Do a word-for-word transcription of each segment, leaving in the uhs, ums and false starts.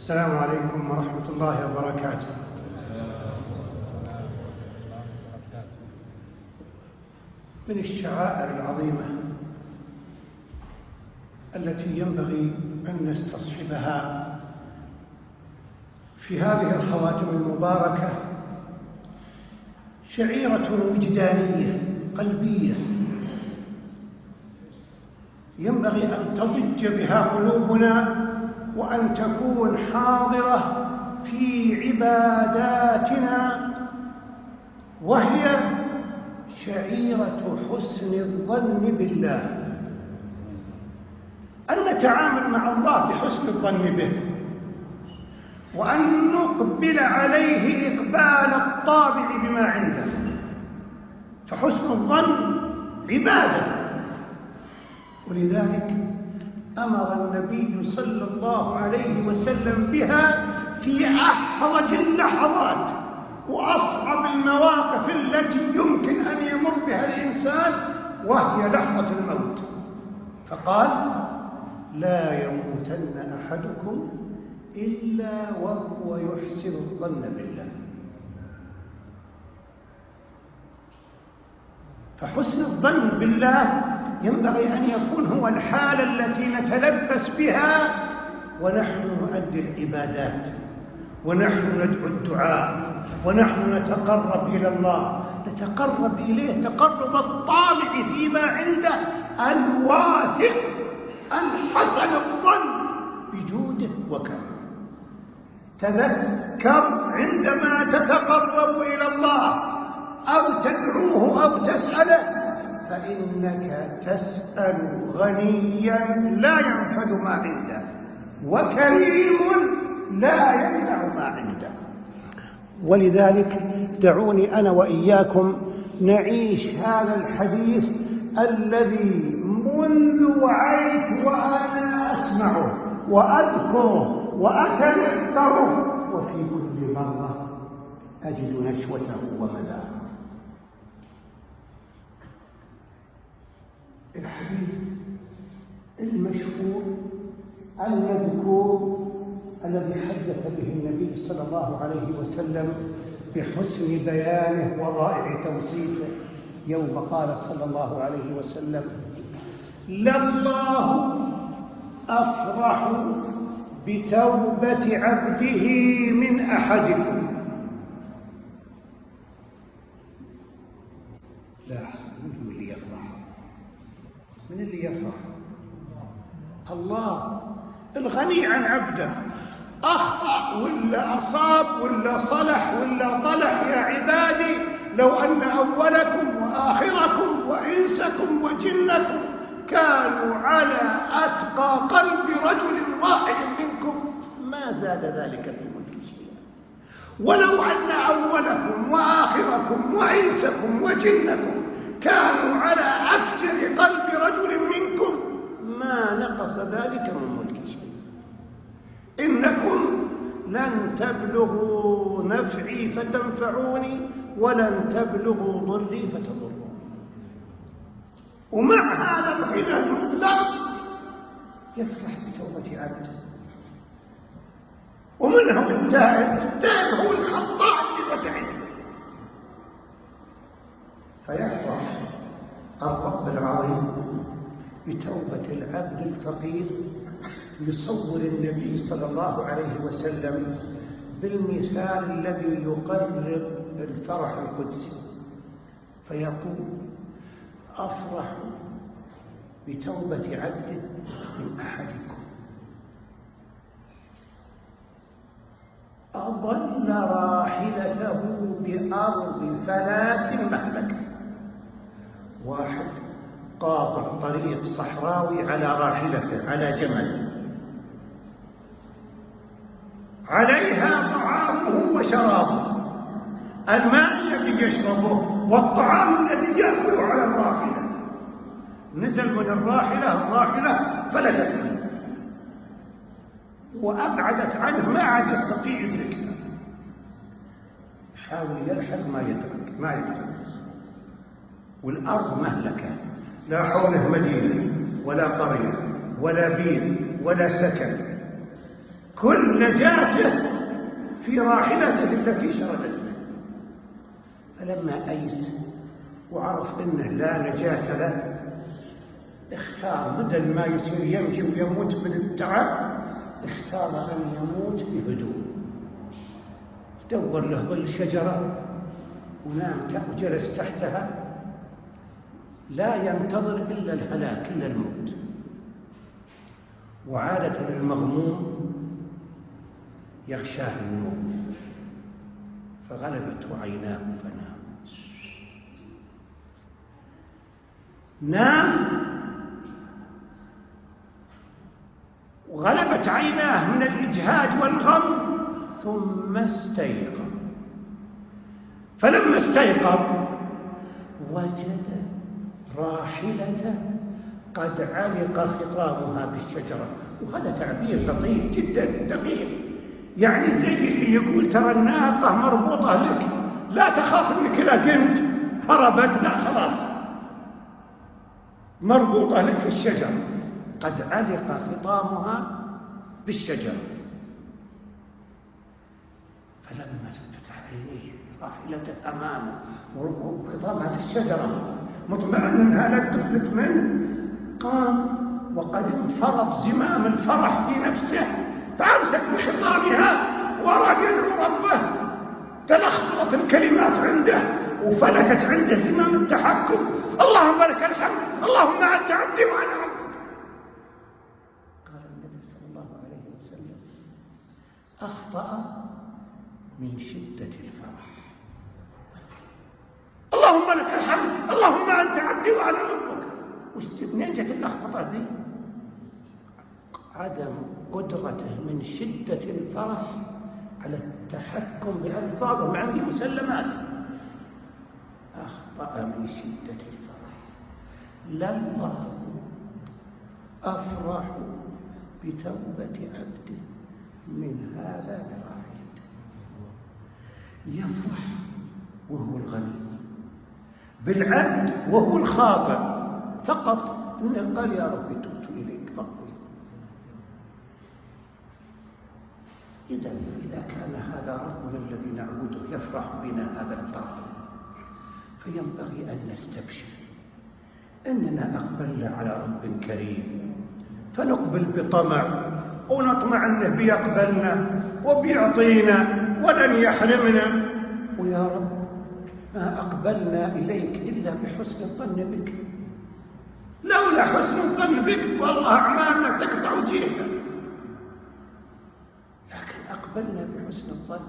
السلام عليكم ورحمة الله وبركاته. من الشعائر العظيمة التي ينبغي أن نستصحبها في هذه الخواتم المباركة شعيرة وجدانية قلبية ينبغي أن تضج بها قلوبنا وأن تكون حاضرة في عباداتنا، وهي شعيرة حسن الظن بالله، أن نتعامل مع الله بحسن الظن به، وأن نقبل عليه إقبال الطابع بما عنده. فحسن الظن عبادة، ولذلك أمر النبي صلى الله عليه وسلم بها في أحرج اللحظات وأصعب المواقف التي يمكن أن يمر بها الإنسان، وهي لحظة الموت. فقال: لا يموتن أحدكم إلا وهو يحسن الظن بالله. فحسن الظن بالله ينبغي أن يكون هو الحالة التي نتلبس بها ونحن نؤدي العبادات، ونحن ندعو الدعاء، ونحن نتقرب إلى الله، نتقرب إليه تقرب الطامع فيما عنده الواثق الحسن الظن بجوده وكرمه. تذكر عندما تتقرب إلى الله أو تدعوه أو تسأله فإنك تسأل غنيا لا ينفذ ما عنده، وكريم لا يمنع ما عنده. ولذلك دعوني أنا وإياكم نعيش هذا الحديث الذي منذ وعيت وأنا أسمعه وأذكره وأتذكره، وفي كل مرة أجد نشوته ومذاقه. الحديث المشهور المذكور الذي حدث به النبي صلى الله عليه وسلم بحسن بيانه ورائع توصيفه يوم قال صلى الله عليه وسلم: لله أفرح بتوبة عبده من أحدكم. لا، من اللي يفرح؟ من اللي يفرح؟ الله الغني عن عبده، أخطأ ولا أصاب ولا صلح ولا طلح يا عبادي، لو أن أولكم وآخركم وإنسكم وجنكم كانوا على أتقى قلب رجل واحد منكم ما زاد ذلك في ملك شيئا، ولو أن أولكم وآخركم وإنسكم وجنكم كانوا على أفجر قلب رجل منكم ما نقص ذلك من ملك شيئا. إنكم لن تبلغوا نفعي فتنفعوني ولن تبلغوا ضري فتضروني. ومع هذا الغنى المطلق يفرح بتوبة عبده. ومنهم التائب، التائب هو الخطاء اللي عنده، فيفرح الرب العظيم بتوبة العبد الفقير. يصور النبي صلى الله عليه وسلم بالمثال الذي يقرب الفرح القدسي، فيقول: أفرح بتوبة عبد من أحدكم أضل راحلته بأرض فلات مهلكة. واحد قاطع طريق صحراوي على راحلته، على جمل، عليها طعامه وشرابه، الماء الذي يشربه والطعام الذي يأكله على الراحلة. نزل من الراحلة، الراحلة فلتت منه وأبعدت عنه، ما عاد يستطيع يدركها. حاول يلحق ما يدرك ما يدرك والأرض مهلكة، لا حوله مدينة ولا قرية ولا بيت ولا سكن، كل نجاته في راحلته التي شردت منه. فلما أيس وعرف أنه لا نجاة له اختار بدل ما يصير يمشي ويموت من التعب اختار أن يموت بهدوء. دور له ظل شجرة ونام وجلس تحتها لا ينتظر إلا الهلاك إلا الموت. وعادة المغموم يغشاه النوم فغلبته عيناه فنام. نام وغلبت عيناه من الإجهاد والغم ثم استيقظ. فلما استيقظ وجد راحلته قد علق خطامها بالشجرة. وهذا تعبير لطيف جدا دقيق، يعني زي اللي يقول ترى الناقة مربوطة لك لا تخاف انك لا كنت هربت، لا خلاص مربوطة لك في الشجرة قد علق خطامها بالشجرة. فلما فتح عينيه راحلته أمامه وخطامها في الشجرة مطمئن أنها لا تفلت منه قام وقد انفرط زمام الفرح في نفسه فأمسك بخطامها وراء يدعو ربه. تلخبطت الكلمات عنده وفلتت عنده زمام التحكم. اللهم لك الحمد، اللهم أنت عبدي وأنا ربك. قال النبي صلى الله عليه وسلم أخطأ من شدة الفرح. اللهم لك الحمد، اللهم أنت عبدي وأنا ربك. منين جت اللخبطة دي؟ عدم قدرته من شدة الفرح على التحكم بألفاظه مع أنه مسلمات. أخطأ من شدة الفرح. لله أفرح بتوبة عبده من هذا براحلته. يفرح وهو الغني بالعبد وهو الخاطئ فقط إنه قال يا رب تبت إليك فقل. إذا إذا كان هذا ربنا الذي نعبده يفرح بنا هذا الفرح فينبغي أن نستبشر أننا أقبلنا على رب كريم فنقبل بطمع ونطمع أنه بيقبلنا وبيعطينا ولن يحرمنا. ويا رب ما أقبلنا إليك إلا بحسن الظن بك، لولا حسن الظن بك والله أعمالنا تقطع وجيهنا، لكن أقبلنا بحسن الظن.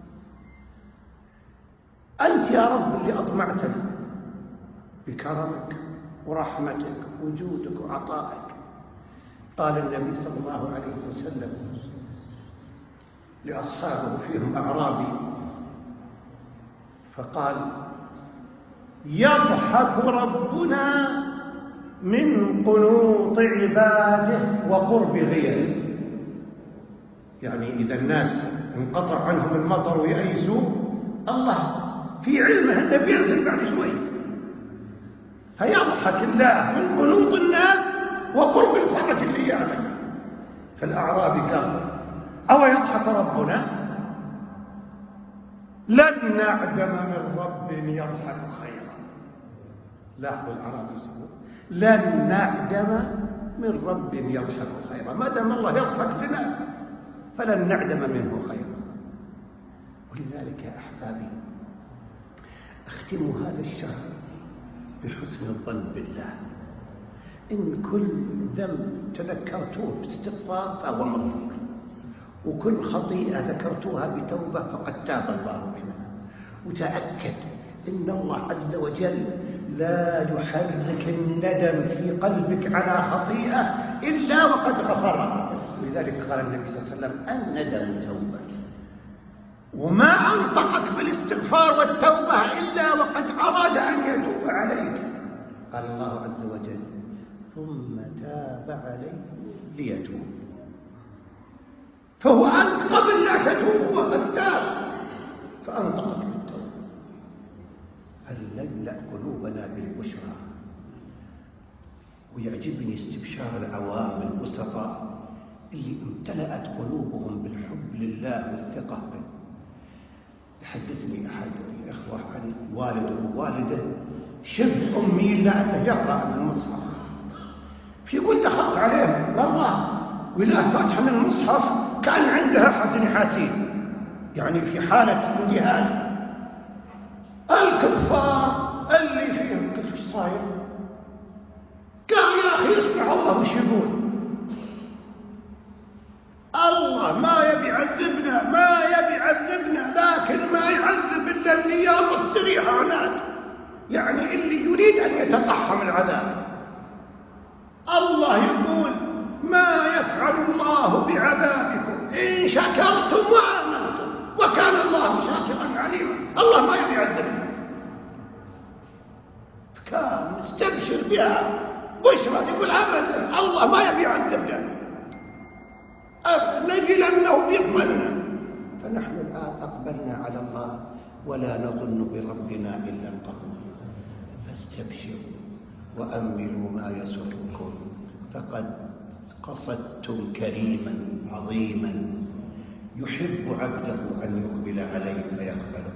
أنت يا رب اللي أطمعتنا بكرمك ورحمتك وجودك وعطائك. قال النبي صلى الله عليه وسلم لأصحابه فيهم أعرابي فقال يضحك ربنا من قنوط عباده وقرب غيره. يعني إذا الناس انقطع عنهم المطر ويأيسوا الله في علمه أنه بينزل بعد شوي فيضحك الله من قنوط الناس وقرب الفرج اللي يعلم. فالأعرابي قال أو يضحك ربنا لن نعدم من رب يضحك خيرا. لاحظوا الأعرابي يقول لن نعدم من رب يضحك خيرا، ما دام الله يضحك لنا فلن نعدم منه خيرا. ولذلك يا أحبابي اختموا هذا الشهر بحسن الظن بالله. إن كل ذنب تذكرتوه باستغفار فهو مغفور، وكل خطيئة ذكرتوها بتوبة فقد تاب الله منها. وتأكد إن الله عز وجل لا يحرك الندم في قلبك على خطيئة إلا وقد غفرها. ولذلك قال النبي صلى الله عليه وسلم الندم توبة، وما أنطقك بالاستغفار والتوبة إلا وقد أراد أن يتوب عليك. قال الله عز وجل ثم تاب عليه ليتوب. فهو أنت قبل لا تتوب وقد تاب فأنطقك بالتوبة. فلنملأ قلوبنا بالبشرى. ويعجبني استبشار العوام البسطاء اللي امتلأت قلوبهم بالحب لله والثقة به. يحدثني أحد الإخوة عن والده ووالده شبه أمي إلا أنه يقرأ من المصحف. فيقول دخلت عليه مرة ولا فاتحة من المصحف كان عندها حاتين، يعني في حالة انتهاك. الكفار اللي فيهم قلت ايش صاير؟ قال يا أخي اسمع الله وش يقول. الله ما يبي يعذبنا ما يبي يعذبنا لكن ما يعذب إلا اللي يلا استريح عناد، يعني اللي يريد أن يتطحن العذاب. الله يقول ما يفعل الله بعذابكم إن شكرتم وآمنتم وكان الله شاكرا عليما. الله ما يبي يعذبنا، كان نستبشر بها بشرى. يقول أبدا الله ما يبي يعذبنا، نجي لأنه بيقبلنا. فنحن الآن أقبلنا على الله ولا نظن بربنا إلا القبول. فاستبشروا وأملوا ما يسركم فقد قصدتم كريما عظيما يحب عبده أن يقبل عليه فيقبله،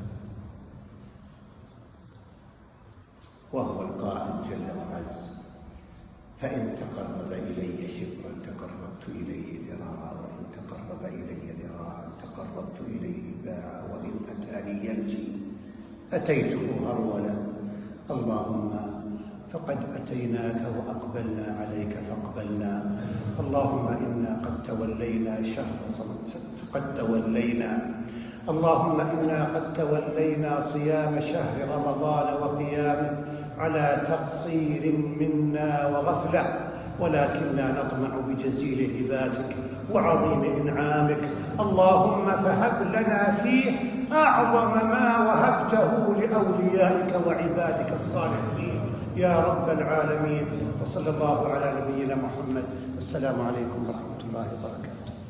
وهو القائل جل وعز فإن تقرب إلي شبرا تقربت إليه ذراعا وإن تقرب إلي ذراعا تقربت إليه باعا وإن أتاني يمشي أتيته هرولا. اللهم فقد أتيناك وأقبلنا عليك فاقبلنا. اللهم إنا قد تولينا شهر قد تولينا اللهم إنا قد تولينا صيام شهر رمضان وقيامه على تقصير منا وغفلة، ولكننا نطمع بجزيل هباتك وعظيم إنعامك. اللهم فهب لنا فيه أعظم ما وهبته لأوليائك وعبادك الصالحين يا رب العالمين. وصلى الله على نبينا محمد. السلام عليكم ورحمة الله وبركاته.